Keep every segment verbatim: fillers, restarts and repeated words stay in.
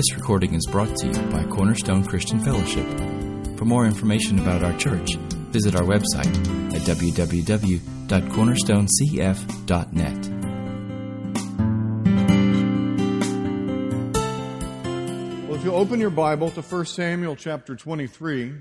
This recording is brought to you by Cornerstone Christian Fellowship. For more information about our church, visit our website at w w w dot cornerstone c f dot net. Well, if you'll open your Bible to First Samuel chapter twenty-three,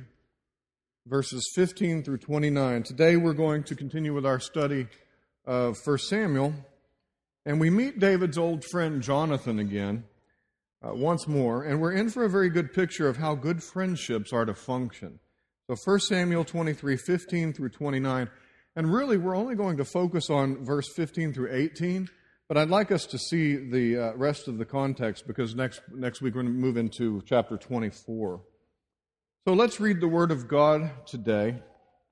verses fifteen through twenty-nine. Today we're going to continue with our study of First Samuel, and we meet David's old friend Jonathan again. Uh, once more, and we're in for a very good picture of how good friendships are to function. So First Samuel twenty-three, fifteen through twenty-nine, and really we're only going to focus on verse fifteen through eighteen, but I'd like us to see the uh, rest of the context because next, next week we're going to move into chapter twenty-four. So let's read the Word of God today,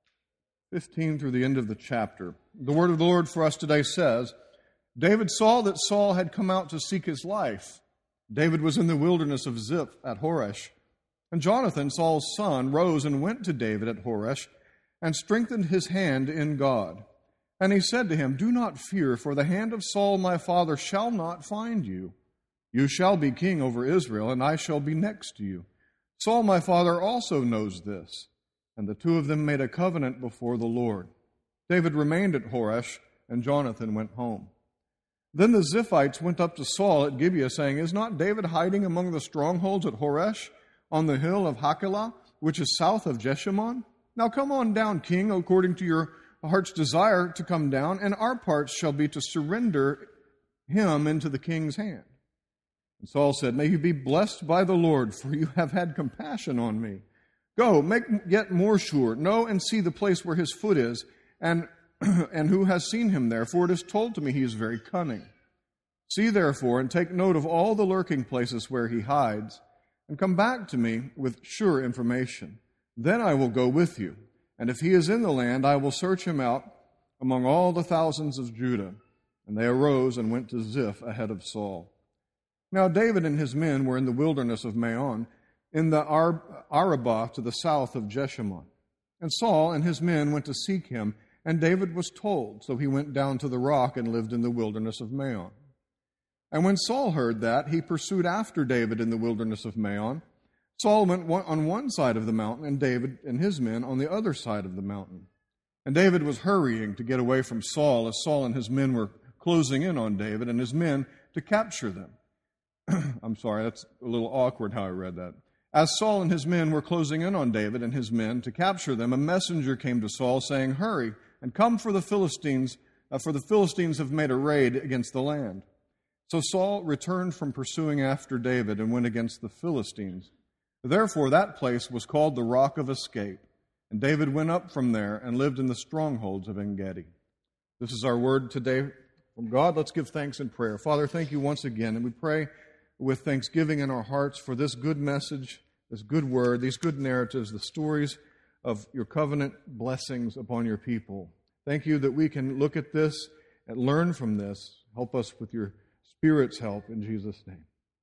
fifteen through the end of the chapter. The Word of the Lord for us today says, David saw that Saul had come out to seek his life. David was in the wilderness of Ziph at Horesh. And Jonathan, Saul's son, rose and went to David at Horesh and strengthened his hand in God. And he said to him, Do not fear, for the hand of Saul my father shall not find you. You shall be king over Israel, and I shall be next to you. Saul my father also knows this. And the two of them made a covenant before the Lord. David remained at Horesh, and Jonathan went home. Then the Ziphites went up to Saul at Gibeah, saying, Is not David hiding among the strongholds at Horesh, on the hill of Hachilah, which is south of Jeshimon? Now come on down, king, according to your heart's desire to come down, and our parts shall be to surrender him into the king's hand. And Saul said, May you be blessed by the Lord, for you have had compassion on me. Go, make yet more sure. Know and see the place where his foot is, and and who has seen him there? For it is told to me he is very cunning. See therefore, and take note of all the lurking places where he hides, and come back to me with sure information. Then I will go with you, and if he is in the land, I will search him out among all the thousands of Judah. And they arose and went to Ziph ahead of Saul. Now David and his men were in the wilderness of Maon, in the Arabah to the south of Jeshimon. And Saul and his men went to seek him, and David was told, so he went down to the rock and lived in the wilderness of Maon. And when Saul heard that, he pursued after David in the wilderness of Maon. Saul went on one side of the mountain, and David and his men on the other side of the mountain. And David was hurrying to get away from Saul, as Saul and his men were closing in on David and his men to capture them. I'm sorry, that's a little awkward how I read that. As Saul and his men were closing in on David and his men to capture them, a messenger came to Saul saying, Hurry, and come for the Philistines, uh, for the Philistines have made a raid against the land. So Saul returned from pursuing after David and went against the Philistines. Therefore that place was called the Rock of Escape. And David went up from there and lived in the strongholds of En-Gedi. This is our word today from God. Let's give thanks in prayer. Father, thank you once again, and we pray with thanksgiving in our hearts for this good message, this good word, these good narratives, the stories of your covenant blessings upon your people. Thank you that we can look at this and learn from this. Help us with your Spirit's help in Jesus' name.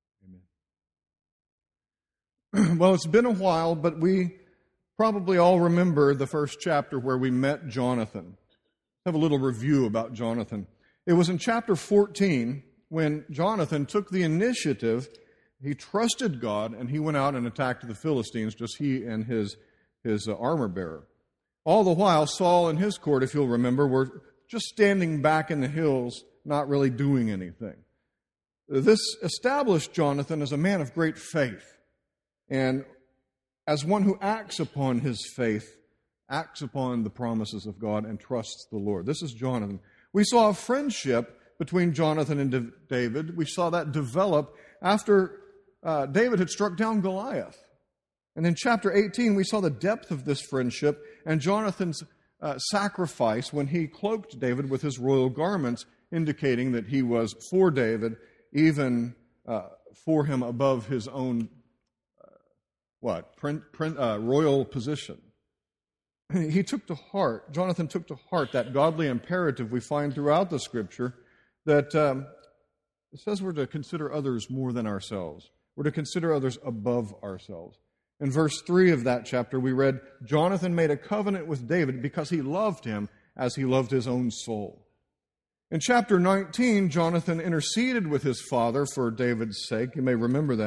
Amen. Well, it's been a while, but we probably all remember the first chapter where we met Jonathan. Let's have a little review about Jonathan. It was in chapter fourteen when Jonathan took the initiative. He trusted God, and he went out and attacked the Philistines, just he and his his uh, armor bearer. All the while, Saul and his court, if you'll remember, were just standing back in the hills, not really doing anything. This established Jonathan as a man of great faith, and as one who acts upon his faith, acts upon the promises of God, and trusts the Lord. This is Jonathan. We saw a friendship between Jonathan and David. We saw that develop after uh, David had struck down Goliath. And in chapter eighteen, we saw the depth of this friendship and Jonathan's uh, sacrifice when he cloaked David with his royal garments, indicating that he was for David, even uh, for him above his own, uh, what, print, print, uh, royal position. He took to heart, Jonathan took to heart that godly imperative we find throughout the Scripture that um, it says we're to consider others more than ourselves. We're to consider others above ourselves. In verse three of that chapter, we read, Jonathan made a covenant with David because he loved him as he loved his own soul. In chapter nineteen, Jonathan interceded with his father for David's sake. You may remember that.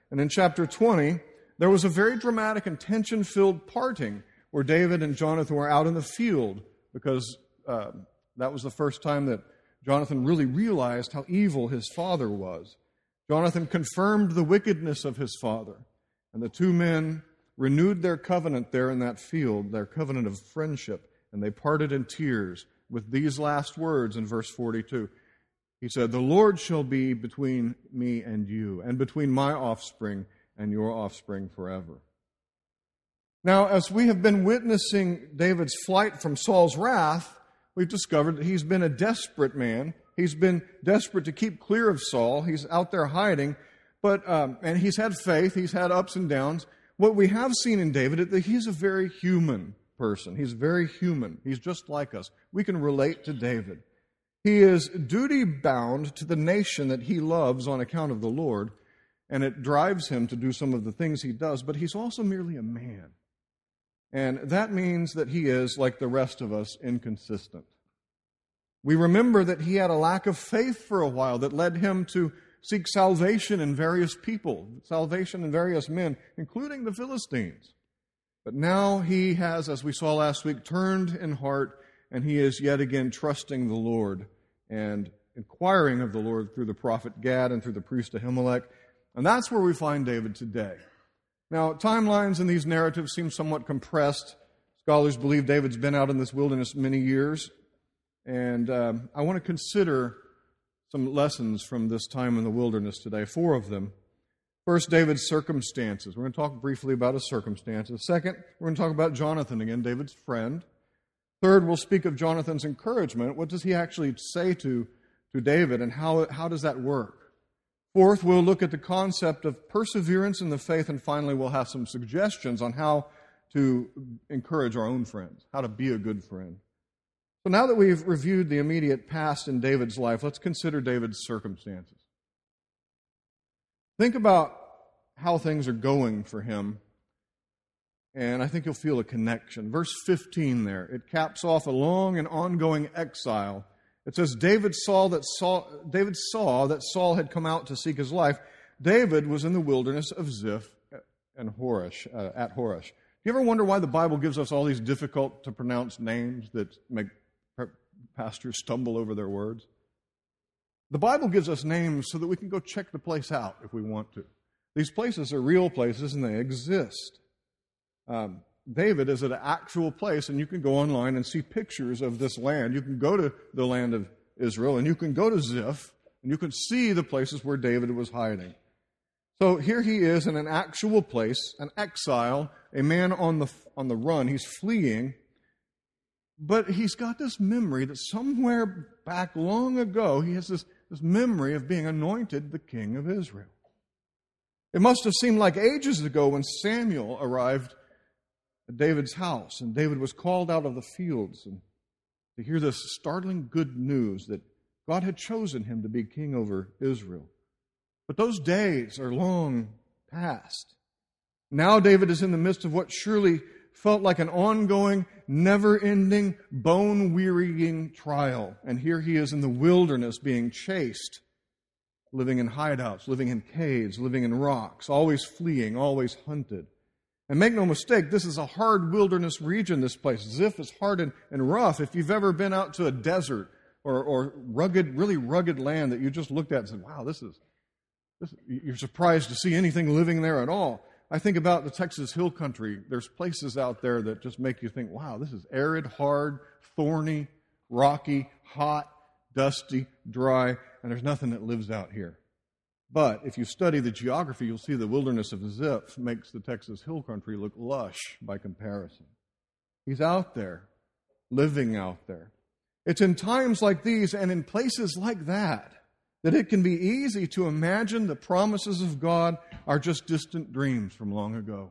And in chapter twenty, there was a very dramatic and tension-filled parting where David and Jonathan were out in the field because uh, that was the first time that Jonathan really realized how evil his father was. Jonathan confirmed the wickedness of his father, and the two men renewed their covenant there in that field, their covenant of friendship, and they parted in tears with these last words in verse forty-two. He said, "The Lord shall be between me and you, and between my offspring and your offspring forever." Now, as we have been witnessing David's flight from Saul's wrath, we've discovered that he's been a desperate man. He's been desperate to keep clear of Saul. He's out there hiding, but um, and he's had faith. He's had ups and downs. What we have seen in David is that he's a very human person. He's very human. He's just like us. We can relate to David. He is duty-bound to the nation that he loves on account of the Lord, and it drives him to do some of the things he does, but he's also merely a man. And that means that he is, like the rest of us, inconsistent. We remember that he had a lack of faith for a while that led him to seek salvation in various people, salvation in various men, including the Philistines. But now he has, as we saw last week, turned in heart, and he is yet again trusting the Lord and inquiring of the Lord through the prophet Gad and through the priest Ahimelech. And that's where we find David today. Now, timelines in these narratives seem somewhat compressed. Scholars believe David's been out in this wilderness many years. And um, I want to consider some lessons from this time in the wilderness today, four of them. First, David's circumstances. We're going to talk briefly about his circumstances. Second, we're going to talk about Jonathan again, David's friend. Third, we'll speak of Jonathan's encouragement. What does he actually say to, to David, and how, how does that work? Fourth, we'll look at the concept of perseverance in the faith, and finally we'll have some suggestions on how to encourage our own friends, how to be a good friend. So now that we've reviewed the immediate past in David's life, let's consider David's circumstances. Think about how things are going for him, and I think you'll feel a connection. Verse fifteen there, it caps off a long and ongoing exile. It says, David saw that Saul, David saw that Saul had come out to seek his life. David was in the wilderness of Ziph and Horesh, uh, at Horesh. Do you ever wonder why the Bible gives us all these difficult-to-pronounce names that make pastors stumble over their words? The Bible gives us names so that we can go check the place out if we want to. These places are real places, and they exist. Um, David is at an actual place, and you can go online and see pictures of this land. You can go to the land of Israel, and you can go to Ziph, and you can see the places where David was hiding. So here he is in an actual place, an exile, a man on the on the run. He's fleeing, but he's got this memory that somewhere back long ago, he has this, this memory of being anointed the king of Israel. It must have seemed like ages ago when Samuel arrived at David's house, and David was called out of the fields and to hear this startling good news that God had chosen him to be king over Israel. But those days are long past. Now David is in the midst of what surely felt like an ongoing, never-ending, bone-wearying trial. And here he is in the wilderness being chased, living in hideouts, living in caves, living in rocks, always fleeing, always hunted. And make no mistake, this is a hard wilderness region, this place. Ziph is hard and, and rough. If you've ever been out to a desert or, or rugged, really rugged land that you just looked at and said, wow, this is, this, you're surprised to see anything living there at all. I think about the Texas Hill Country. There's places out there that just make you think, wow, this is arid, hard, thorny, rocky, hot, dusty, dry, and there's nothing that lives out here. But if you study the geography, you'll see the wilderness of Ziph makes the Texas Hill Country look lush by comparison. He's out there, living out there. It's in times like these and in places like that that it can be easy to imagine the promises of God are just distant dreams from long ago.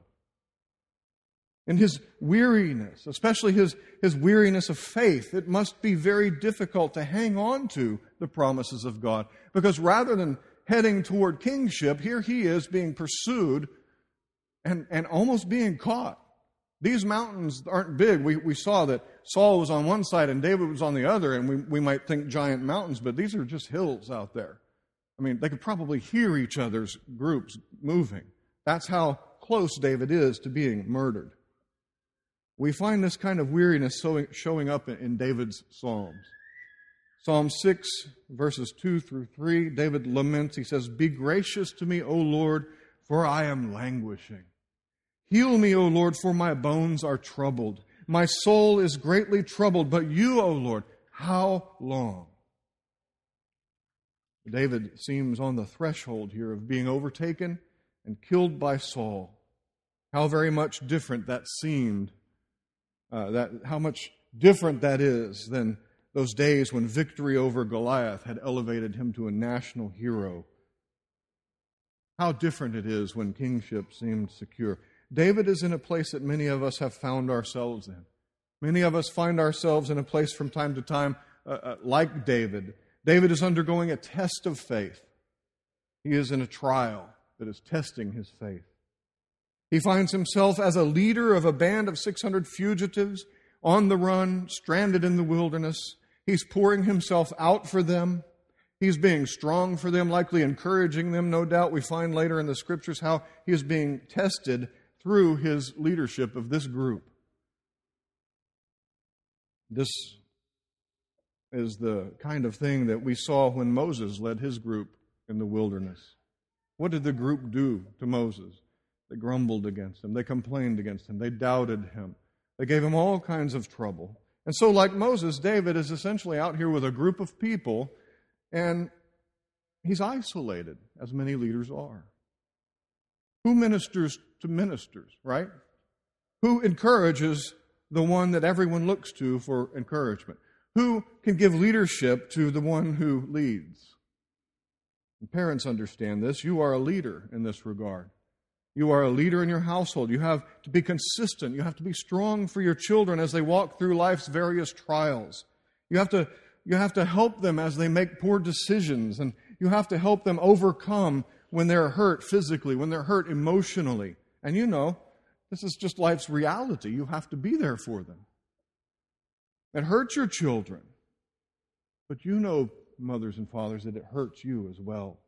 In his weariness, especially his, his weariness of faith, it must be very difficult to hang on to the promises of God, because rather than heading toward kingship, here he is being pursued and, and almost being caught. These mountains aren't big. We, we saw that Saul was on one side and David was on the other, and we, we might think giant mountains, but these are just hills out there. I mean, they could probably hear each other's groups moving. That's how close David is to being murdered. We find this kind of weariness showing up in David's Psalms. Psalm six, verses two through three, David laments. He says, "Be gracious to me, O Lord, for I am languishing. Heal me, O Lord, for my bones are troubled. My soul is greatly troubled, but you, O Lord, how long?" David seems on the threshold here of being overtaken and killed by Saul. How very much different that seemed, uh, that how much different that is than those days when victory over Goliath had elevated him to a national hero. How different it is when kingship seemed secure. David is in a place that many of us have found ourselves in. Many of us find ourselves in a place from time to time uh, uh, like David. David is undergoing a test of faith. He is in a trial that is testing his faith. He finds himself as a leader of a band of six hundred fugitives on the run, stranded in the wilderness. He's pouring himself out for them. He's being strong for them, likely encouraging them, no doubt. We find later in the Scriptures how he is being tested through his leadership of this group. This is the kind of thing that we saw when Moses led his group in the wilderness. What did the group do to Moses? They grumbled against him. They complained against him. They doubted him. They gave him all kinds of trouble. And so, like Moses, David is essentially out here with a group of people, and he's isolated, as many leaders are. Who ministers to ministers, right? Who encourages the one that everyone looks to for encouragement? Who can give leadership to the one who leads? And parents understand this. You are a leader in this regard. You are a leader in your household. You have to be consistent. You have to be strong for your children as they walk through life's various trials. You have to, you have to help them as they make poor decisions, and you have to help them overcome when they're hurt physically, when they're hurt emotionally. And you know, this is just life's reality. You have to be there for them. It hurts your children. But you know, mothers and fathers, that it hurts you as well.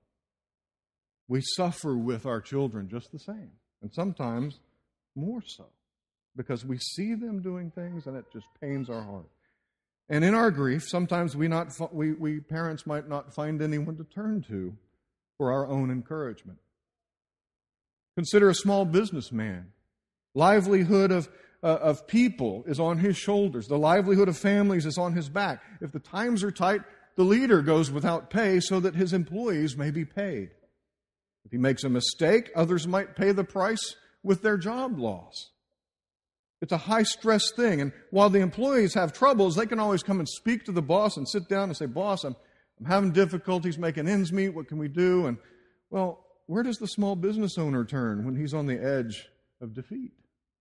We suffer with our children just the same, and sometimes more so, because we see them doing things and it just pains our heart. And in our grief, sometimes we not we, we parents might not find anyone to turn to for our own encouragement. Consider a small businessman. Livelihood of, uh, of people is on his shoulders. The livelihood of families is on his back. If the times are tight, the leader goes without pay so that his employees may be paid. If he makes a mistake, others might pay the price with their job loss. It's a high-stress thing. And while the employees have troubles, they can always come and speak to the boss and sit down and say, "Boss, I'm, I'm having difficulties making ends meet. What can we do?" And, well, where does the small business owner turn when he's on the edge of defeat?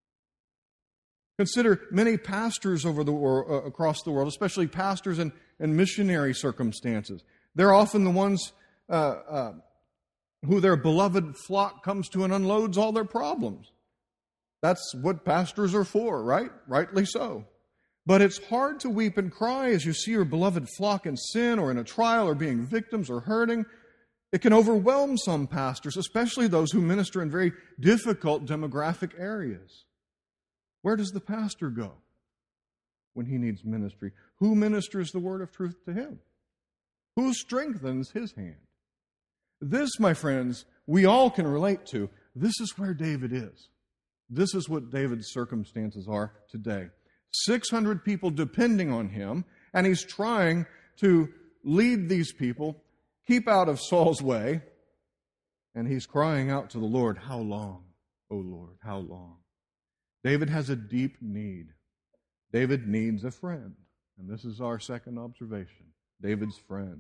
Consider many pastors over the uh, across the world, especially pastors in, in missionary circumstances. They're often the ones uh, uh, who their beloved flock comes to and unloads all their problems. That's what pastors are for, right? Rightly so. But it's hard to weep and cry as you see your beloved flock in sin or in a trial or being victims or hurting. It can overwhelm some pastors, especially those who minister in very difficult demographic areas. Where does the pastor go when he needs ministry? Who ministers the word of truth to him? Who strengthens his hand? This, my friends, we all can relate to. This is where David is. This is what David's circumstances are today. six hundred people depending on him, and he's trying to lead these people, keep out of Saul's way, and he's crying out to the Lord, "How long, O Lord, how long?" David has a deep need. David needs a friend. And this is our second observation. David's friend.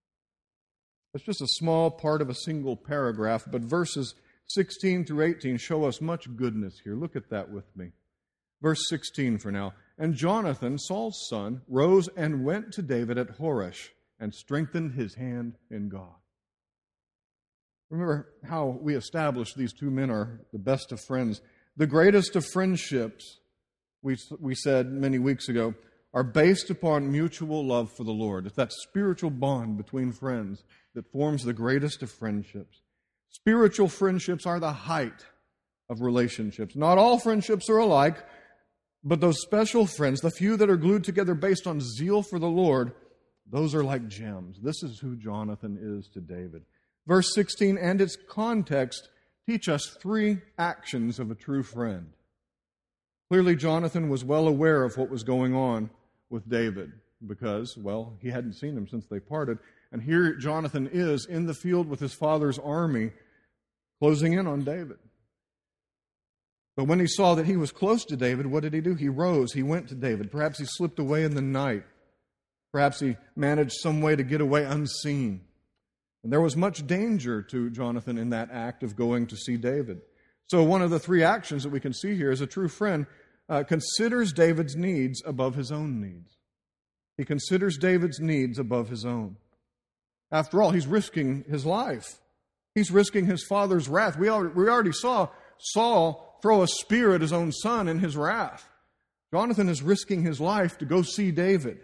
It's just a small part of a single paragraph, but verses sixteen through eighteen show us much goodness here. Look at that with me. Verse sixteen for now. "And Jonathan, Saul's son, rose and went to David at Horesh and strengthened his hand in God." Remember how we established these two men are the best of friends. The greatest of friendships, we, we said many weeks ago, are based upon mutual love for the Lord. It's that spiritual bond between friends that forms the greatest of friendships. Spiritual friendships are the height of relationships. Not all friendships are alike, but those special friends, the few that are glued together based on zeal for the Lord, those are like gems. This is who Jonathan is to David. Verse sixteen and its context teach us three actions of a true friend. Clearly, Jonathan was well aware of what was going on with David because, well, he hadn't seen him since they parted. And here Jonathan is in the field with his father's army, closing in on David. But when he saw that he was close to David, what did he do? He rose. He went to David. Perhaps he slipped away in the night. Perhaps he managed some way to get away unseen. And there was much danger to Jonathan in that act of going to see David. So one of the three actions that we can see here is a true friend uh, considers David's needs above his own needs. He considers David's needs above his own. After all, he's risking his life. He's risking his father's wrath. We already, we already saw Saul throw a spear at his own son in his wrath. Jonathan is risking his life to go see David.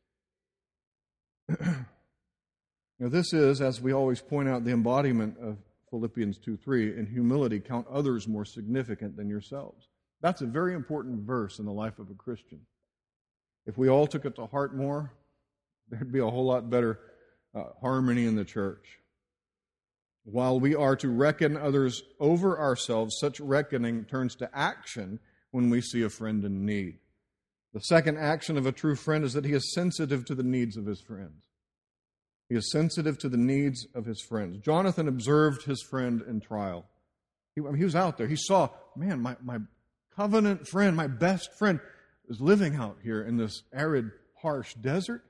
Now, this is, as we always point out, the embodiment of Philippians two three. In humility, count others more significant than yourselves. That's a very important verse in the life of a Christian. If we all took it to heart more, there'd be a whole lot better uh, harmony in the church. While we are to reckon others over ourselves, such reckoning turns to action when we see a friend in need. The second action of a true friend is that he is sensitive to the needs of his friends. He is sensitive to the needs of his friends. Jonathan observed his friend in trial. He, I mean, he was out there. He saw, man, my, my covenant friend, my best friend, is living out here in this arid, harsh desert.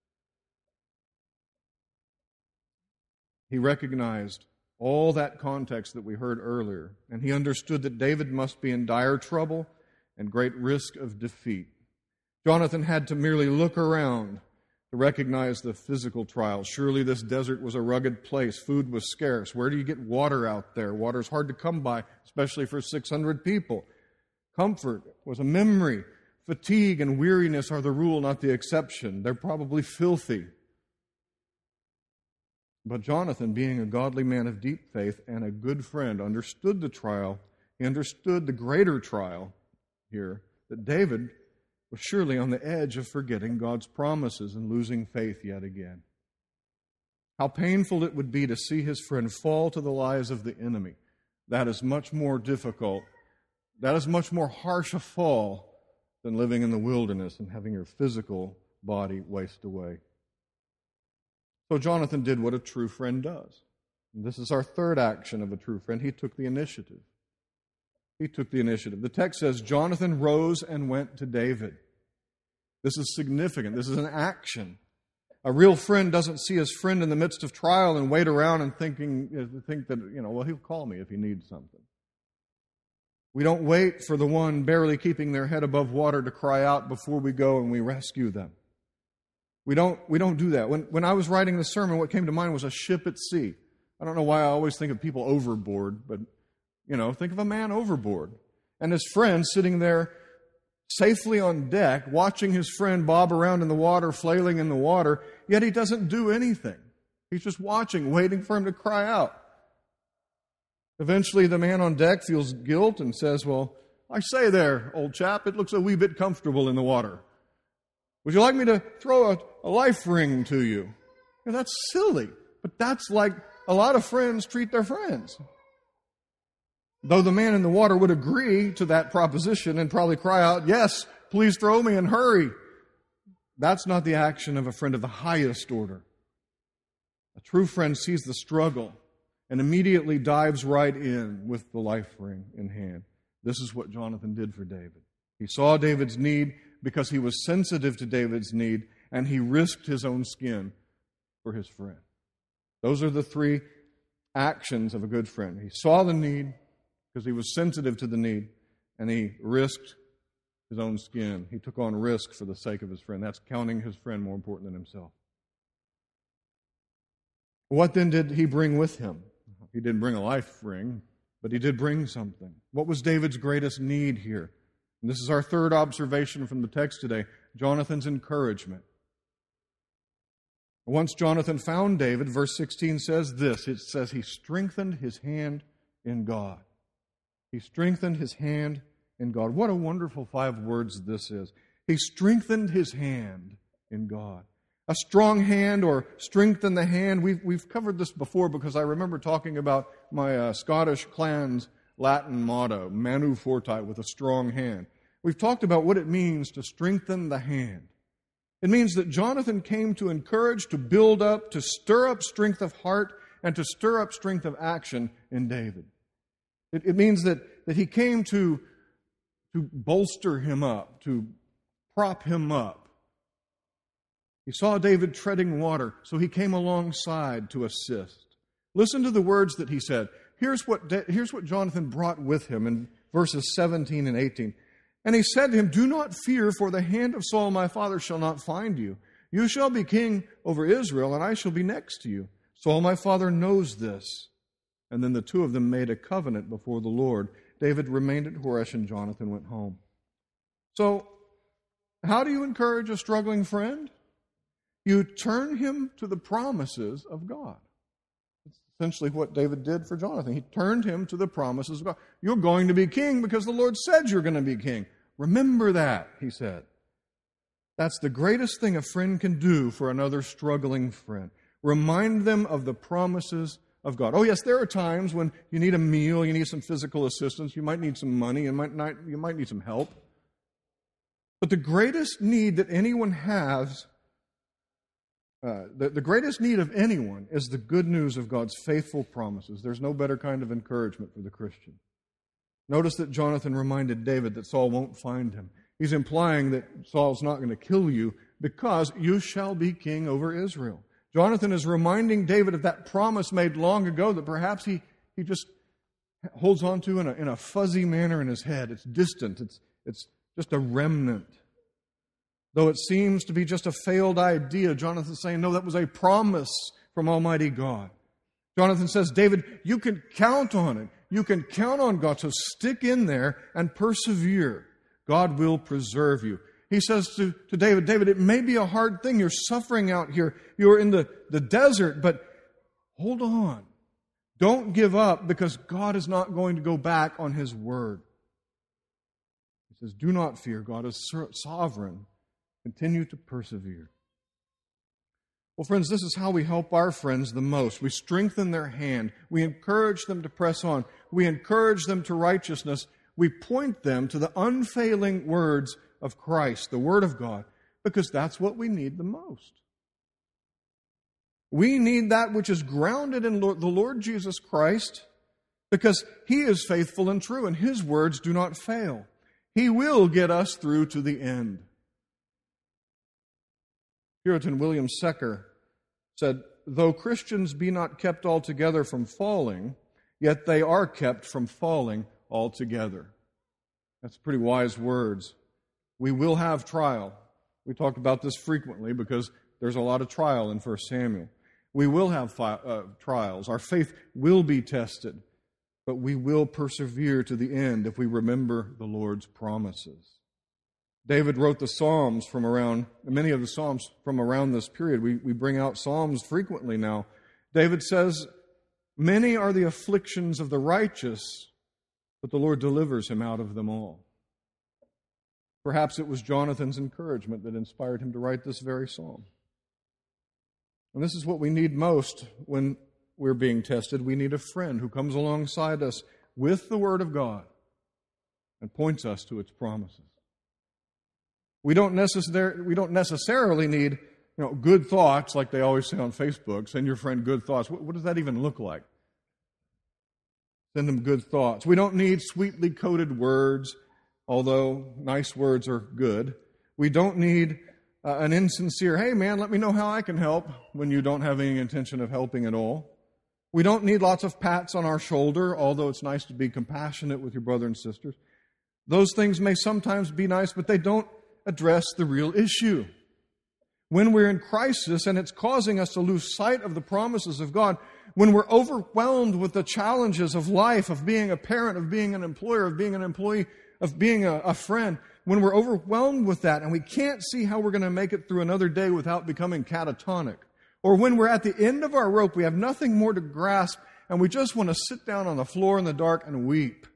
He recognized all that context that we heard earlier, and he understood that David must be in dire trouble and great risk of defeat. Jonathan had to merely look around to recognize the physical trials. Surely this desert was a rugged place. Food was scarce. Where do you get water out there? Water's hard to come by, especially for six hundred people. Comfort was a memory. Fatigue and weariness are the rule, not the exception. They're probably filthy. But Jonathan, being a godly man of deep faith and a good friend, understood the trial. He understood the greater trial here, that David was surely on the edge of forgetting God's promises and losing faith yet again. How painful it would be to see his friend fall to the lies of the enemy. That is much more difficult. That is much more harsh a fall than living in the wilderness and having your physical body waste away. So Jonathan did what a true friend does. And this is our third action of a true friend. He took the initiative. He took the initiative. The text says, Jonathan rose and went to David. This is significant. This is an action. A real friend doesn't see his friend in the midst of trial and wait around and thinking, think that, you know, well, he'll call me if he needs something. We don't wait for the one barely keeping their head above water to cry out before we go and we rescue them. We don't, we don't do that. When, when I was writing the sermon, what came to mind was a ship at sea. I don't know why I always think of people overboard, but, you know, think of a man overboard. And his friend sitting there safely on deck, watching his friend bob around in the water, flailing in the water, yet he doesn't do anything. He's just watching, waiting for him to cry out. Eventually, the man on deck feels guilt and says, well, I say there, old chap, it looks a wee bit comfortable in the water. Would you like me to throw a, a life ring to you? Now, that's silly, but that's like a lot of friends treat their friends. Though the man in the water would agree to that proposition and probably cry out, yes, please throw me and hurry. That's not the action of a friend of the highest order. A true friend sees the struggle and immediately dives right in with the life ring in hand. This is what Jonathan did for David. He saw David's need because he was sensitive to David's need, and he risked his own skin for his friend. Those are the three actions of a good friend. He saw the need because he was sensitive to the need, and he risked his own skin. He took on risk for the sake of his friend. That's counting his friend more important than himself. What then did he bring with him? He didn't bring a life ring, but he did bring something. What was David's greatest need here? And this is our third observation from the text today. Jonathan's encouragement. Once Jonathan found David, verse sixteen says this. It says he strengthened his hand in God. He strengthened his hand in God. What a wonderful five words this is. He strengthened his hand in God. A strong hand or strengthen the hand. We've, we've covered this before because I remember talking about my uh, Scottish clan's Latin motto, Manu Forte, with a strong hand. We've talked about what it means to strengthen the hand. It means that Jonathan came to encourage, to build up, to stir up strength of heart, and to stir up strength of action in David. It, it means that, that he came to, to bolster him up, to prop him up. He saw David treading water, so he came alongside to assist. Listen to the words that he said. Here's what, here's what Jonathan brought with him in verses seventeen and eighteen. And he said to him, "Do not fear, for the hand of Saul my father shall not find you. You shall be king over Israel, and I shall be next to you. Saul my father knows this." And then the two of them made a covenant before the Lord. David remained at Horesh, and Jonathan went home. So, how do you encourage a struggling friend? You turn him to the promises of God. That's essentially what David did for Jonathan. He turned him to the promises of God. You're going to be king because the Lord said you're going to be king. Remember that, he said. That's the greatest thing a friend can do for another struggling friend. Remind them of the promises of God. Oh yes, there are times when you need a meal, you need some physical assistance, you might need some money, you might not, you might need some help. But the greatest need that anyone has Uh, the, the greatest need of anyone is the good news of God's faithful promises. There's no better kind of encouragement for the Christian. Notice that Jonathan reminded David that Saul won't find him. He's implying that Saul's not going to kill you because you shall be king over Israel. Jonathan is reminding David of that promise made long ago that perhaps he, he just holds on to in a, in a fuzzy manner in his head. It's distant. It's, it's just a remnant. Though it seems to be just a failed idea, Jonathan's saying, no, that was a promise from Almighty God. Jonathan says, David, you can count on it. You can count on God. So stick in there and persevere. God will preserve you. He says to, to David, David, it may be a hard thing. You're suffering out here. You're in the, the desert, but hold on. Don't give up because God is not going to go back on His word. He says, do not fear. God is sovereign. Continue to persevere. Well, friends, this is how we help our friends the most. We strengthen their hand. We encourage them to press on. We encourage them to righteousness. We point them to the unfailing words of Christ, the Word of God, because that's what we need the most. We need that which is grounded in the Lord Jesus Christ because He is faithful and true, and His words do not fail. He will get us through to the end. Puritan William Secker said, though Christians be not kept altogether from falling, yet they are kept from falling altogether. That's pretty wise words. We will have trial. We talked about this frequently because there's a lot of trial in First Samuel. We will have fi- uh, trials. Our faith will be tested, but we will persevere to the end if we remember the Lord's promises. David wrote the Psalms from around, many of the Psalms from around this period. We, we bring out Psalms frequently now. David says, many are the afflictions of the righteous, but the Lord delivers him out of them all. Perhaps it was Jonathan's encouragement that inspired him to write this very psalm. And this is what we need most when we're being tested. We need a friend who comes alongside us with the Word of God and points us to its promises. We don't necessarily we don't necessarily need, you know, good thoughts like they always say on Facebook. Send your friend good thoughts. What, what does that even look like? Send them good thoughts. We don't need sweetly coded words, although nice words are good. We don't need uh, an insincere, hey man, let me know how I can help, when you don't have any intention of helping at all. We don't need lots of pats on our shoulder, although it's nice to be compassionate with your brother and sisters. Those things may sometimes be nice, but they don't address the real issue. When we're in crisis and it's causing us to lose sight of the promises of God, when we're overwhelmed with the challenges of life, of being a parent, of being an employer, of being an employee, of being a, a friend, when we're overwhelmed with that and we can't see how we're going to make it through another day without becoming catatonic, or when we're at the end of our rope, we have nothing more to grasp, and we just want to sit down on the floor in the dark and weep.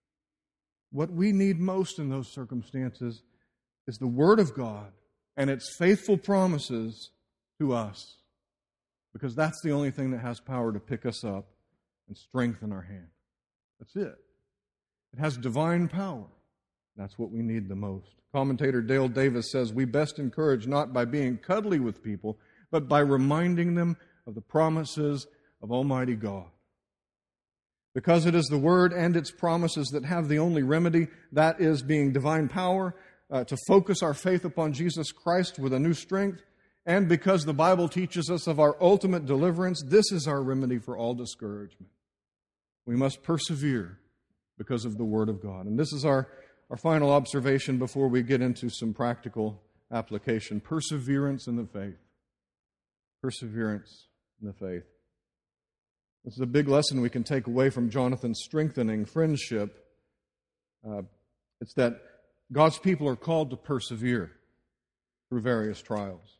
What we need most in those circumstances is the Word of God and its faithful promises to us, because that's the only thing that has power to pick us up and strengthen our hand. That's it. It has divine power. That's what we need the most. Commentator Dale Davis says, we best encourage not by being cuddly with people, but by reminding them of the promises of Almighty God. Because it is the Word and its promises that have the only remedy, that is being divine power, uh, to focus our faith upon Jesus Christ with a new strength, and because the Bible teaches us of our ultimate deliverance, this is our remedy for all discouragement. We must persevere because of the Word of God. And this is our, our final observation before we get into some practical application. Perseverance in the faith. Perseverance in the faith. This is a big lesson we can take away from Jonathan's strengthening friendship. Uh, it's that God's people are called to persevere through various trials.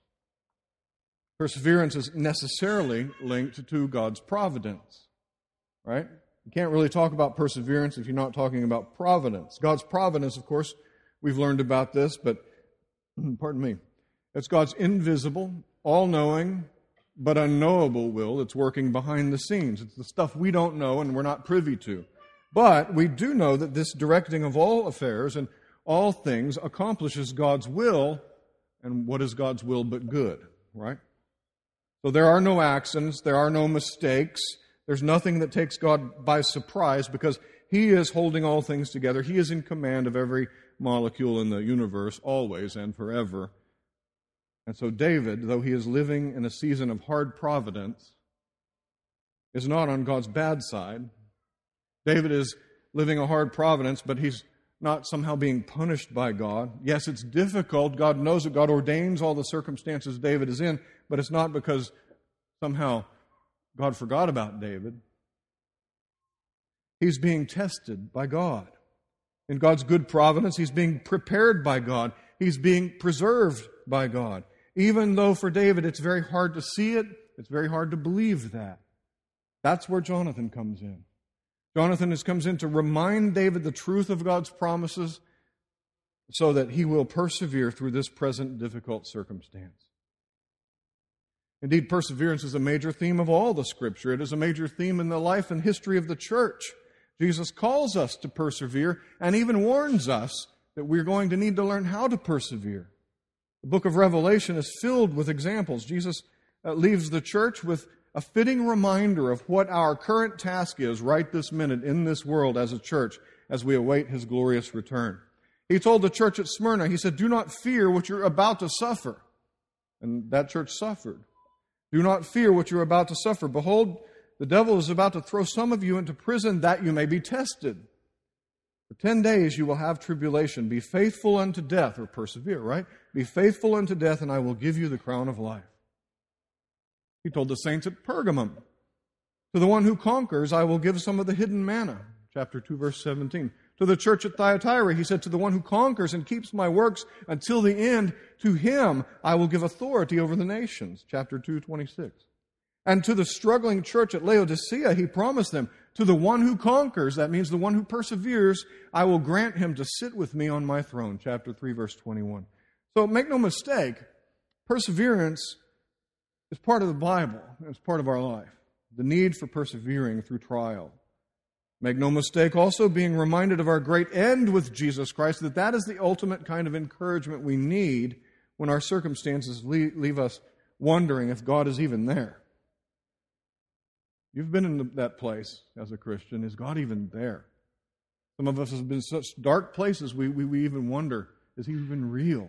Perseverance is necessarily linked to God's providence, right? You can't really talk about perseverance if you're not talking about providence. God's providence, of course, we've learned about this, but, pardon me, it's God's invisible, all-knowing, but unknowable will that's working behind the scenes. It's the stuff we don't know and we're not privy to. But we do know that this directing of all affairs and all things accomplishes God's will, and what is God's will but good, right? So there are no accidents, there are no mistakes, there's nothing that takes God by surprise, because He is holding all things together. He is in command of every molecule in the universe, always and forever. And so David, though he is living in a season of hard providence, is not on God's bad side. David is living a hard providence, but he's not somehow being punished by God. Yes, it's difficult. God knows that God ordains all the circumstances David is in, but it's not because somehow God forgot about David. He's being tested by God. In God's good providence, he's being prepared by God. He's being preserved by God. Even though for David it's very hard to see it, it's very hard to believe that. That's where Jonathan comes in. Jonathan is, comes in to remind David the truth of God's promises so that he will persevere through this present difficult circumstance. Indeed, perseverance is a major theme of all the Scripture. It is a major theme in the life and history of the church. Jesus calls us to persevere and even warns us that we're going to need to learn how to persevere. The book of Revelation is filled with examples. Jesus uh, leaves the church with a fitting reminder of what our current task is right this minute in this world as a church as we await His glorious return. He told the church at Smyrna, He said, do not fear what you're about to suffer. And that church suffered. Do not fear what you're about to suffer. Behold, the devil is about to throw some of you into prison that you may be tested. For ten days you will have tribulation. Be faithful unto death, or persevere, right? Be faithful unto death, and I will give you the crown of life. He told the saints at Pergamum, to the one who conquers, I will give some of the hidden manna. Chapter two, verse seventeen. To the church at Thyatira, he said, to the one who conquers and keeps my works until the end, to him I will give authority over the nations. Chapter two, twenty-six. And to the struggling church at Laodicea, he promised them, to the one who conquers, that means the one who perseveres, I will grant him to sit with me on my throne. Chapter three, verse twenty-one. So make no mistake, perseverance is part of the Bible. It's part of our life. The need for persevering through trial. Make no mistake also being reminded of our great end with Jesus Christ, that that is the ultimate kind of encouragement we need when our circumstances leave us wondering if God is even there. You've been in that place as a Christian. Is God even there? Some of us have been in such dark places we, we, we even wonder, is He even real?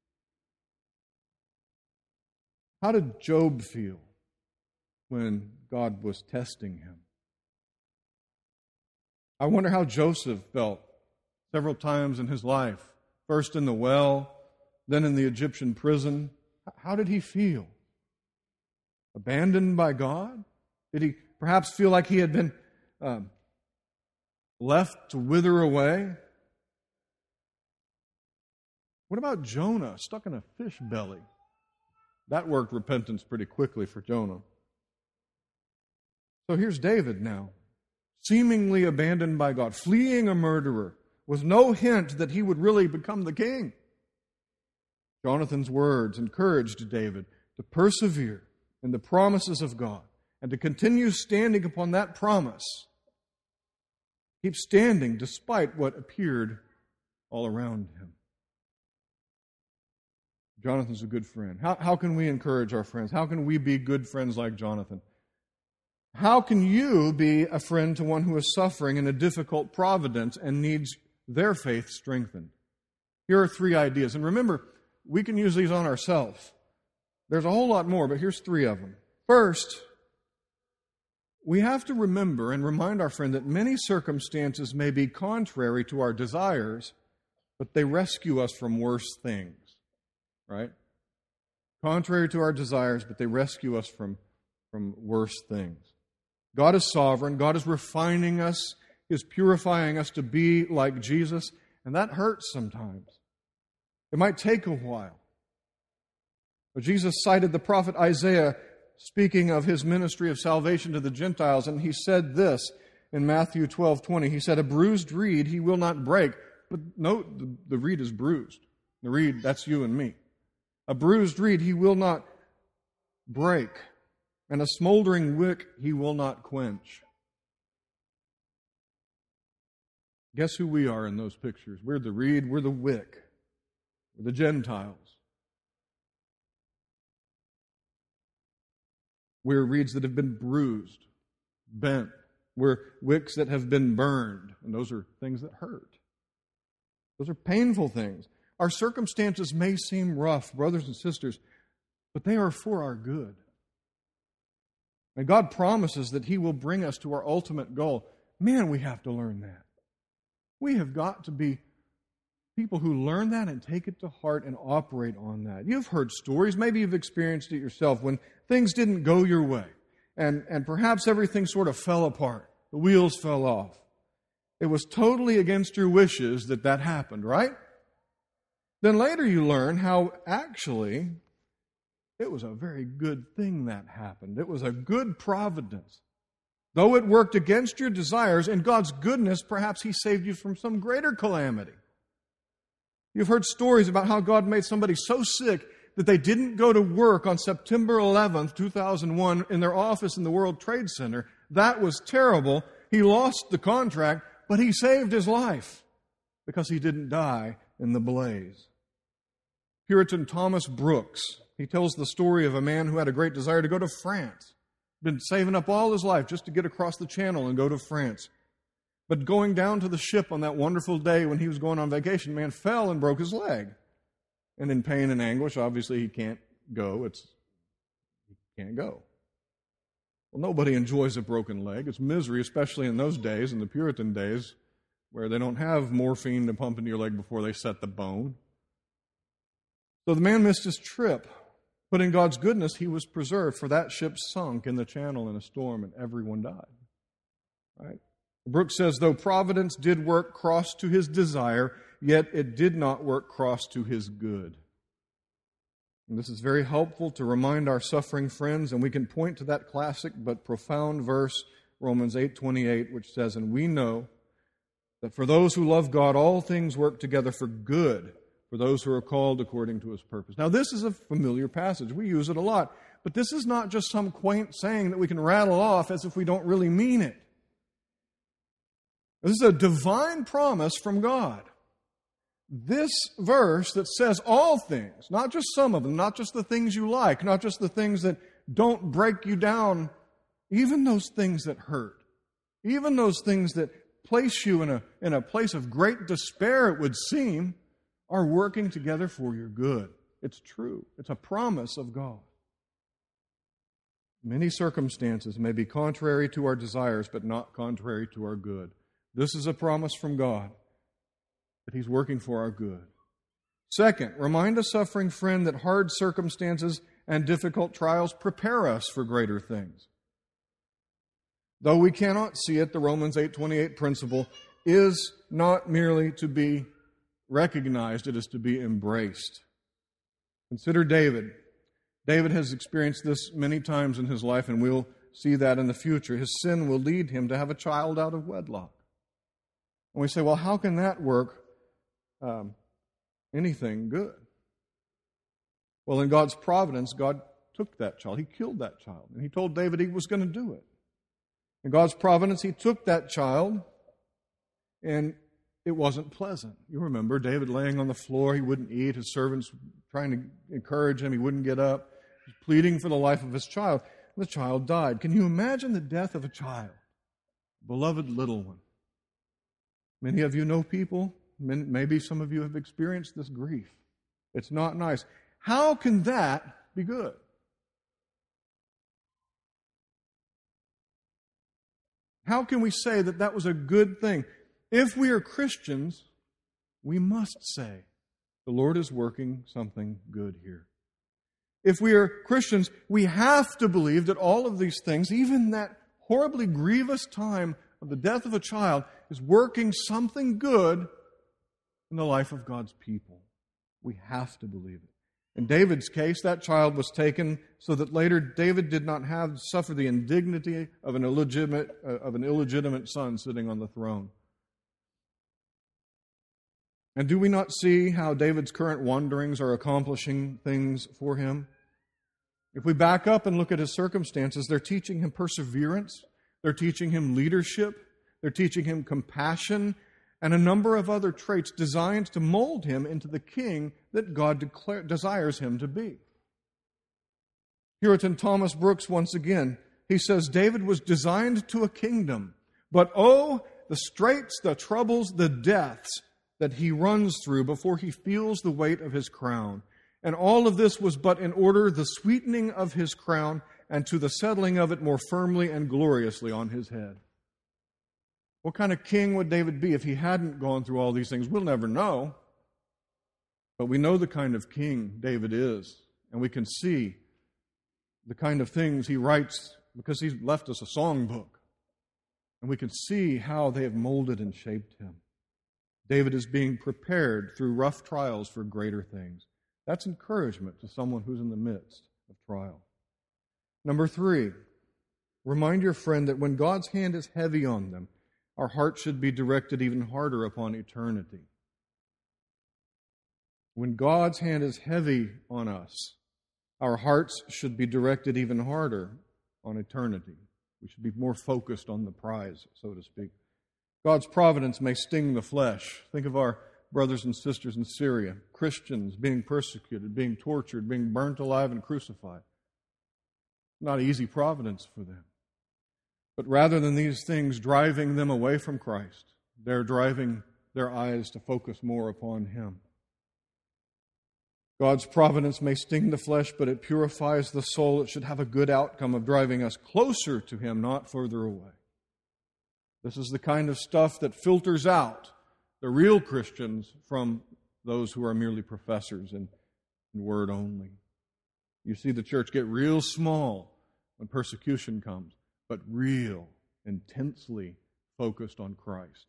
How did Job feel when God was testing him? I wonder how Joseph felt several times in his life. First in the well, then in the Egyptian prison. How did he feel? Abandoned by God? Did he perhaps feel like he had been um, left to wither away? What about Jonah, stuck in a fish belly? That worked repentance pretty quickly for Jonah. So here's David now, seemingly abandoned by God, fleeing a murderer, with no hint that he would really become the king. Jonathan's words encouraged David to persevere in the promises of God and to continue standing upon that promise. Keep standing despite what appeared all around him. Jonathan's a good friend. How, how can we encourage our friends? How can we be good friends like Jonathan? How can you be a friend to one who is suffering in a difficult providence and needs their faith strengthened? Here are three ideas. And remember, we can use these on ourselves. There's a whole lot more, but here's three of them. First, we have to remember and remind our friend that many circumstances may be contrary to our desires, but they rescue us from worse things. Right? Contrary to our desires, but they rescue us from, from worse things. God is sovereign. God is refining us, is purifying us to be like Jesus, and that hurts sometimes. It might take a while. But Jesus cited the prophet Isaiah speaking of his ministry of salvation to the Gentiles, and he said this in Matthew twelve twenty. He said, "A bruised reed he will not break." But note, the, the reed is bruised. The reed, that's you and me. A bruised reed he will not break, and a smoldering wick he will not quench. Guess who we are in those pictures? We're the reed, we're the wick, we're the Gentiles. We're reeds that have been bruised, bent. We're wicks that have been burned, and those are things that hurt. Those are painful things. Our circumstances may seem rough, brothers and sisters, but they are for our good. And God promises that He will bring us to our ultimate goal. Man, we have to learn that. We have got to be people who learn that and take it to heart and operate on that. You've heard stories, maybe you've experienced it yourself, when things didn't go your way, and, and perhaps everything sort of fell apart. The wheels fell off. It was totally against your wishes that that happened, right? Then later you learn how actually it was a very good thing that happened. It was a good providence. Though it worked against your desires, in God's goodness, perhaps He saved you from some greater calamity. You've heard stories about how God made somebody so sick that they didn't go to work on September eleventh, two thousand one in their office in the World Trade Center. That was terrible. He lost the contract, but he saved his life because he didn't die in the blaze. Puritan Thomas Brooks, he tells the story of a man who had a great desire to go to France. Been saving up all his life just to get across the channel and go to France. But going down to the ship on that wonderful day when he was going on vacation, man fell and broke his leg. And in pain and anguish, obviously he can't go. It's he can't go. Well, nobody enjoys a broken leg. It's misery, especially in those days, in the Puritan days, where they don't have morphine to pump into your leg before they set the bone. So the man missed his trip. But in God's goodness, he was preserved, for that ship sunk in the channel in a storm and everyone died. Right? Brooks says, though providence did work cross to his desire, yet it did not work cross to his good. And this is very helpful to remind our suffering friends, and we can point to that classic but profound verse, Romans eight twenty-eight, which says, "And we know that for those who love God, all things work together for good, for those who are called according to His purpose." Now, this is a familiar passage. We use it a lot. But this is not just some quaint saying that we can rattle off as if we don't really mean it. This is a divine promise from God. This verse that says all things, not just some of them, not just the things you like, not just the things that don't break you down, even those things that hurt, even those things that place you in a, in a place of great despair, it would seem, are working together for your good. It's true. It's a promise of God. Many circumstances may be contrary to our desires, but not contrary to our good. This is a promise from God that He's working for our good. Second, remind a suffering friend that hard circumstances and difficult trials prepare us for greater things. Though we cannot see it, the Romans eight twenty-eight principle is not merely to be recognized, it is to be embraced. Consider David. David has experienced this many times in his life, and we'll see that in the future. His sin will lead him to have a child out of wedlock. And we say, well, how can that work um, anything good? Well, in God's providence, God took that child. He killed that child. And he told David he was going to do it. In God's providence, he took that child, and it wasn't pleasant. You remember David laying on the floor. He wouldn't eat. His servants trying to encourage him. He wouldn't get up. He was pleading for the life of his child. And the child died. Can you imagine the death of a child? Beloved little one. Many of you know people. Maybe some of you have experienced this grief. It's not nice. How can that be good? How can we say that that was a good thing? If we are Christians, we must say, the Lord is working something good here. If we are Christians, we have to believe that all of these things, even that horribly grievous time of the death of a child, is working something good in the life of God's people. We have to believe it. In David's case, that child was taken so that later David did not have to suffer the indignity of an illegitimate, uh, of an illegitimate son sitting on the throne. And do we not see how David's current wanderings are accomplishing things for him? If we back up and look at his circumstances, they're teaching him perseverance, they're teaching him leadership, they're teaching him compassion, and a number of other traits designed to mold him into the king that God declare, desires him to be. Puritan Thomas Brooks, once again, he says, David was designed to a kingdom, but oh, the straits, the troubles, the deaths that he runs through before he feels the weight of his crown. And all of this was but in order the sweetening of his crown and to the settling of it more firmly and gloriously on his head. What kind of king would David be if he hadn't gone through all these things? We'll never know. But we know the kind of king David is. And we can see the kind of things he writes because he's left us a songbook. And we can see how they have molded and shaped him. David is being prepared through rough trials for greater things. That's encouragement to someone who's in the midst of trial. Number three, remind your friend that when God's hand is heavy on them, our hearts should be directed even harder upon eternity. When God's hand is heavy on us, our hearts should be directed even harder on eternity. We should be more focused on the prize, so to speak. God's providence may sting the flesh. Think of our brothers and sisters in Syria, Christians being persecuted, being tortured, being burnt alive and crucified. Not easy providence for them. But rather than these things driving them away from Christ, they're driving their eyes to focus more upon Him. God's providence may sting the flesh, but it purifies the soul. It should have a good outcome of driving us closer to Him, not further away. This is the kind of stuff that filters out the real Christians from those who are merely professors in, in word only. You see the church get real small when persecution comes, but real, intensely focused on Christ.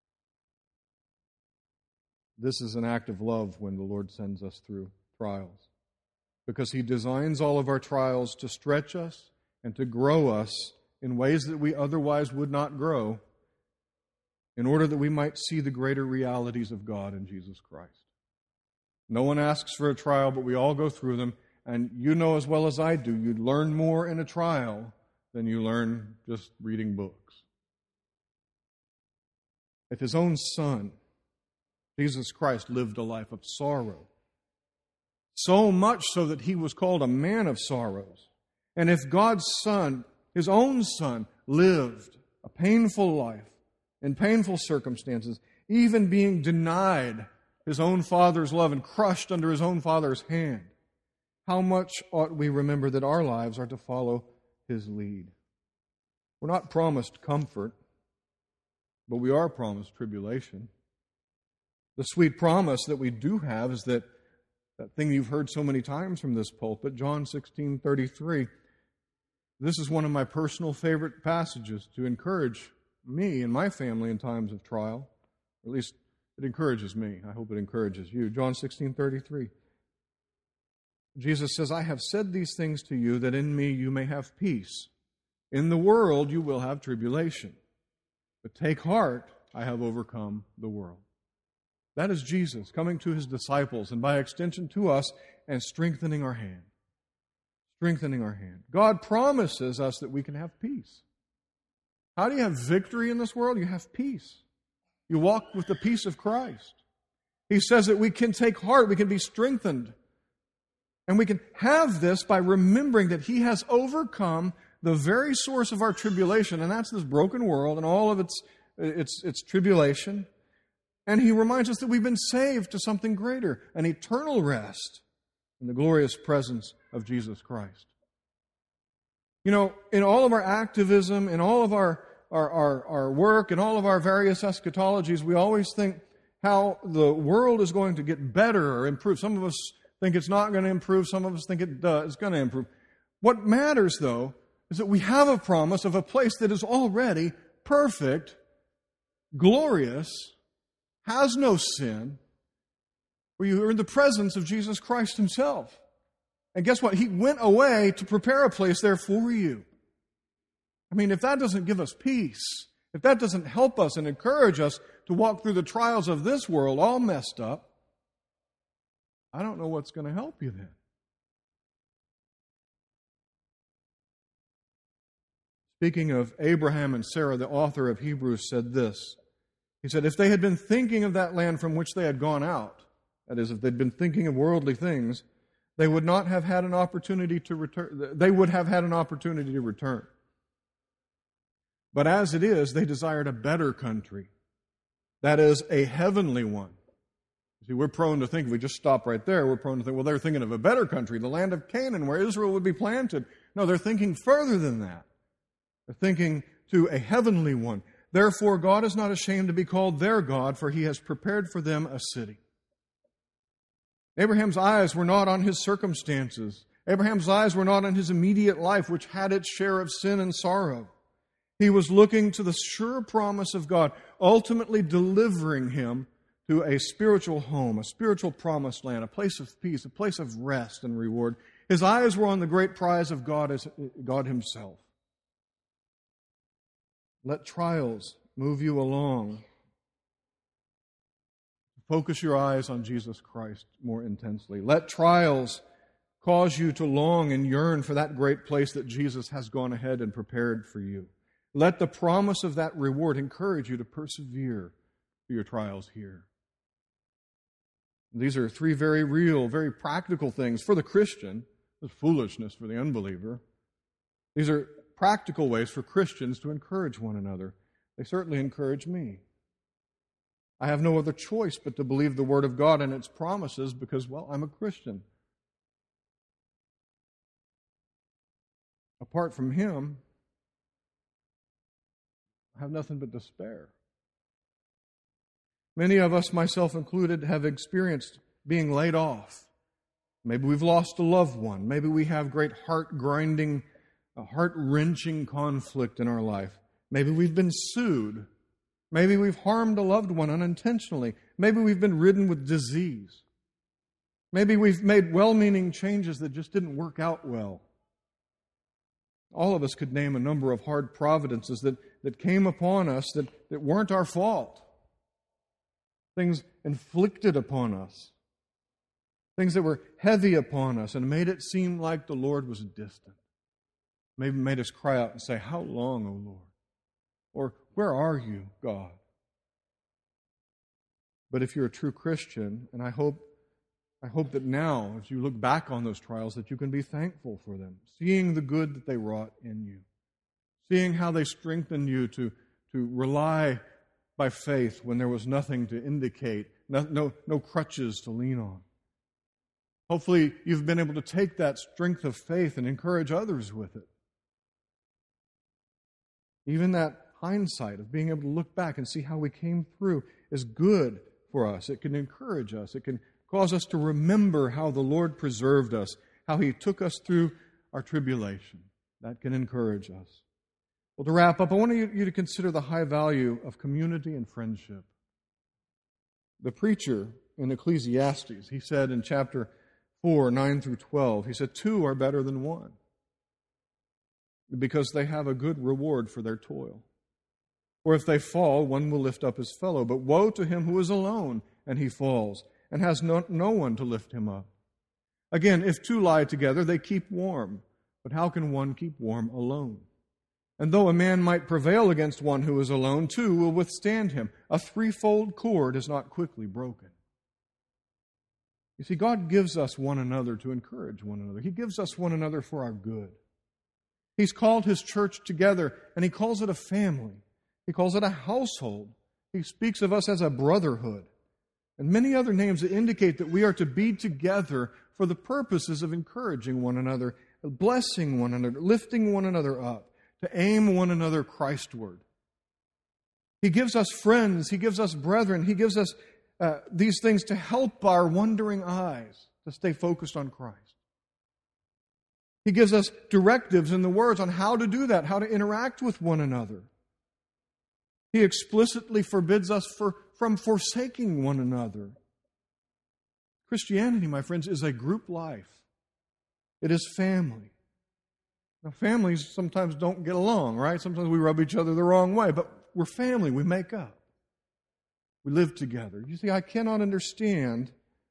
This is an act of love when the Lord sends us through trials, because He designs all of our trials to stretch us and to grow us in ways that we otherwise would not grow, in order that we might see the greater realities of God in Jesus Christ. No one asks for a trial, but we all go through them, and you know as well as I do, you learn more in a trial than you learn just reading books. If His own Son, Jesus Christ, lived a life of sorrow, so much so that He was called a man of sorrows, and if God's Son, His own Son, lived a painful life in painful circumstances, even being denied His own Father's love and crushed under His own Father's hand, how much ought we remember that our lives are to follow His lead? We're not promised comfort, but we are promised tribulation. The sweet promise that we do have is that that thing you've heard so many times from this pulpit, John sixteen thirty-three. This is one of my personal favorite passages to encourage me and my family in times of trial, or at least It encourages me. I hope it encourages you. John sixteen thirty-three. Jesus says, I have said these things to you that in me you may have peace. In the world you will have tribulation. But take heart, I have overcome the world. That is Jesus coming to his disciples and by extension to us and strengthening our hand. Strengthening our hand. God promises us that we can have peace. How do you have victory in this world? You have peace. You walk with the peace of Christ. He says that we can take heart, we can be strengthened. And we can have this by remembering that He has overcome the very source of our tribulation, and that's this broken world and all of its, its, its tribulation. And He reminds us that we've been saved to something greater, an eternal rest in the glorious presence of Jesus Christ. You know, in all of our activism, in all of our, our, our, our work, in all of our various eschatologies, we always think how the world is going to get better or improve. Some of us think it's not going to improve. Some of us think it does, it's going to improve. What matters, though, is that we have a promise of a place that is already perfect, glorious, has no sin, where you are in the presence of Jesus Christ Himself. And guess what? He went away to prepare a place there for you. I mean, if that doesn't give us peace, if that doesn't help us and encourage us to walk through the trials of this world all messed up, I don't know what's going to help you then. Speaking of Abraham and Sarah, the author of Hebrews said this. He said, if they had been thinking of that land from which they had gone out, that is, if they'd been thinking of worldly things, they would not have had an opportunity to return. They would have had an opportunity to return. But as it is, they desired a better country. That is, a heavenly one. See, we're prone to think, if we just stop right there, we're prone to think, well, they're thinking of a better country, the land of Canaan, where Israel would be planted. No, they're thinking further than that. They're thinking to a heavenly one. Therefore, God is not ashamed to be called their God, for He has prepared for them a city. Abraham's eyes were not on his circumstances. Abraham's eyes were not on his immediate life, which had its share of sin and sorrow. He was looking to the sure promise of God, ultimately delivering him to a spiritual home, a spiritual promised land, a place of peace, a place of rest and reward. His eyes were on the great prize of God as God Himself. Let trials move you along. Focus your eyes on Jesus Christ more intensely. Let trials cause you to long and yearn for that great place that Jesus has gone ahead and prepared for you. Let the promise of that reward encourage you to persevere through your trials here. These are three very real, very practical things for the Christian. It's foolishness for the unbeliever. These are practical ways for Christians to encourage one another. They certainly encourage me. I have no other choice but to believe the Word of God and its promises because, well, I'm a Christian. Apart from Him, I have nothing but despair. Many of us, myself included, have experienced being laid off. Maybe we've lost a loved one. Maybe we have great heart-grinding, heart-wrenching conflict in our life. Maybe we've been sued. Maybe we've harmed a loved one unintentionally. Maybe we've been ridden with disease. Maybe we've made well-meaning changes that just didn't work out well. All of us could name a number of hard providences that, that came upon us that, that weren't our fault. Things inflicted upon us. Things that were heavy upon us and made it seem like the Lord was distant. Maybe made us cry out and say, how long, O Lord? Or, where are you, God? But if you're a true Christian, and I hope I hope that now, as you look back on those trials, that you can be thankful for them, seeing the good that they wrought in you, seeing how they strengthened you to, to rely by faith when there was nothing to indicate, no, no, no crutches to lean on. Hopefully, you've been able to take that strength of faith and encourage others with it. Even that hindsight of being able to look back and see how we came through is good for us. It can encourage us. It can cause us to remember how the Lord preserved us, how He took us through our tribulation. That can encourage us. Well, to wrap up, I want you to consider the high value of community and friendship. The preacher in Ecclesiastes, he said in chapter four, nine through twelve, he said, two are better than one because they have a good reward for their toil. For if they fall, one will lift up his fellow. But woe to him who is alone and he falls and has no, no one to lift him up. Again, if two lie together, they keep warm. But how can one keep warm alone? And though a man might prevail against one who is alone, two will withstand him. A threefold cord is not quickly broken. You see, God gives us one another to encourage one another. He gives us one another for our good. He's called His church together, and He calls it a family. He calls it a household. He speaks of us as a brotherhood. And many other names that indicate that we are to be together for the purposes of encouraging one another, blessing one another, lifting one another up, to aim one another Christward. He gives us friends. He gives us brethren. He gives us uh, these things to help our wandering eyes to stay focused on Christ. He gives us directives in the words on how to do that, how to interact with one another. He explicitly forbids us for, from forsaking one another. Christianity, my friends, is a group life. It is family. Now, families sometimes don't get along, right? Sometimes we rub each other the wrong way, but we're family. We make up. We live together. You see, I cannot understand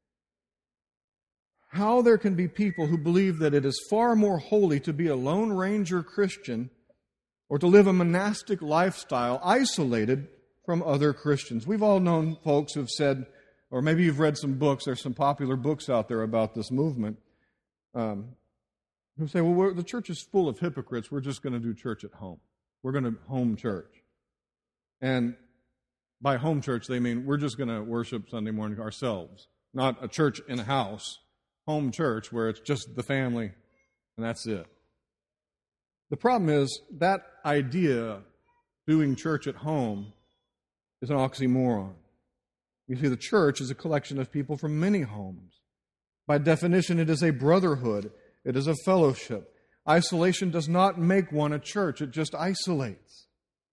how there can be people who believe that it is far more holy to be a Lone Ranger Christian or to live a monastic lifestyle isolated from other Christians. We've all known folks who've said, or maybe you've read some books, there's some popular books out there about this movement, um, who say, well, we're, the church is full of hypocrites, we're just going to do church at home. We're going to home church. And by home church, they mean we're just going to worship Sunday morning ourselves, not a church in a house. Home church where it's just the family and that's it. The problem is that idea, doing church at home, is an oxymoron. You see, the church is a collection of people from many homes. By definition, it is a brotherhood. It is a fellowship. Isolation does not make one a church. It just isolates.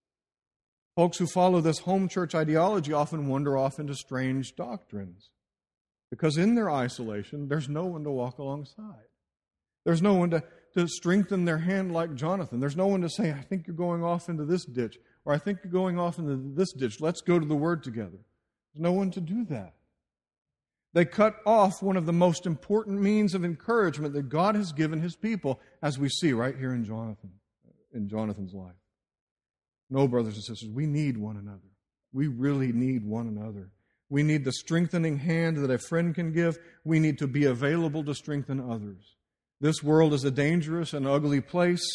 Folks who follow this home church ideology often wander off into strange doctrines. Because in their isolation, there's no one to walk alongside. There's no one to, to strengthen their hand like Jonathan. There's no one to say, I think you're going off into this ditch, or I think you're going off into this ditch. Let's go to the Word together. There's no one to do that. They cut off one of the most important means of encouragement that God has given His people, as we see right here in Jonathan, in Jonathan's life. No, brothers and sisters, we need one another. We really need one another. We need the strengthening hand that a friend can give. We need to be available to strengthen others. This world is a dangerous and ugly place.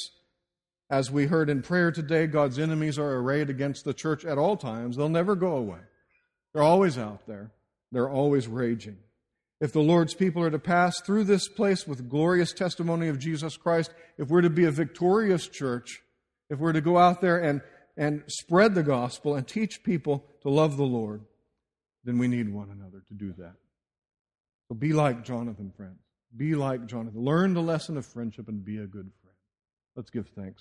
As we heard in prayer today, God's enemies are arrayed against the church at all times. They'll never go away. They're always out there. They're always raging. If the Lord's people are to pass through this place with glorious testimony of Jesus Christ, if we're to be a victorious church, if we're to go out there and, and spread the gospel and teach people to love the Lord, then we need one another to do that. So be like Jonathan, friends. Be like Jonathan. Learn the lesson of friendship and be a good friend. Let's give thanks.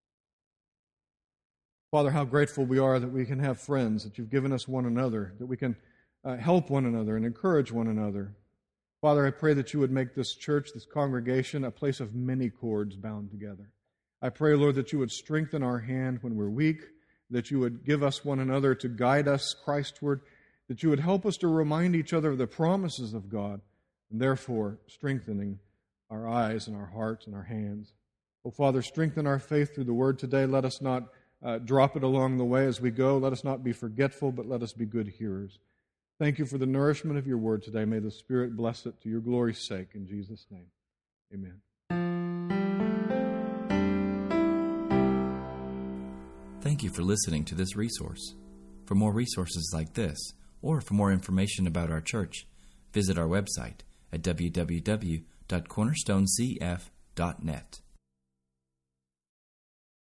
Father, how grateful we are that we can have friends, that you've given us one another, that we can uh, help one another and encourage one another. Father, I pray that you would make this church, this congregation, a place of many cords bound together. I pray, Lord, that you would strengthen our hand when we're weak, that you would give us one another to guide us Christward, that you would help us to remind each other of the promises of God, and therefore strengthening our eyes and our hearts and our hands. Oh, Father, strengthen our faith through the Word today. Let us not uh, drop it along the way as we go. Let us not be forgetful, but let us be good hearers. Thank you for the nourishment of your Word today. May the Spirit bless it to your glory's sake. In Jesus' name, amen. Thank you for listening to this resource. For more resources like this, or for more information about our church, visit our website at w w w dot cornerstone c f dot net.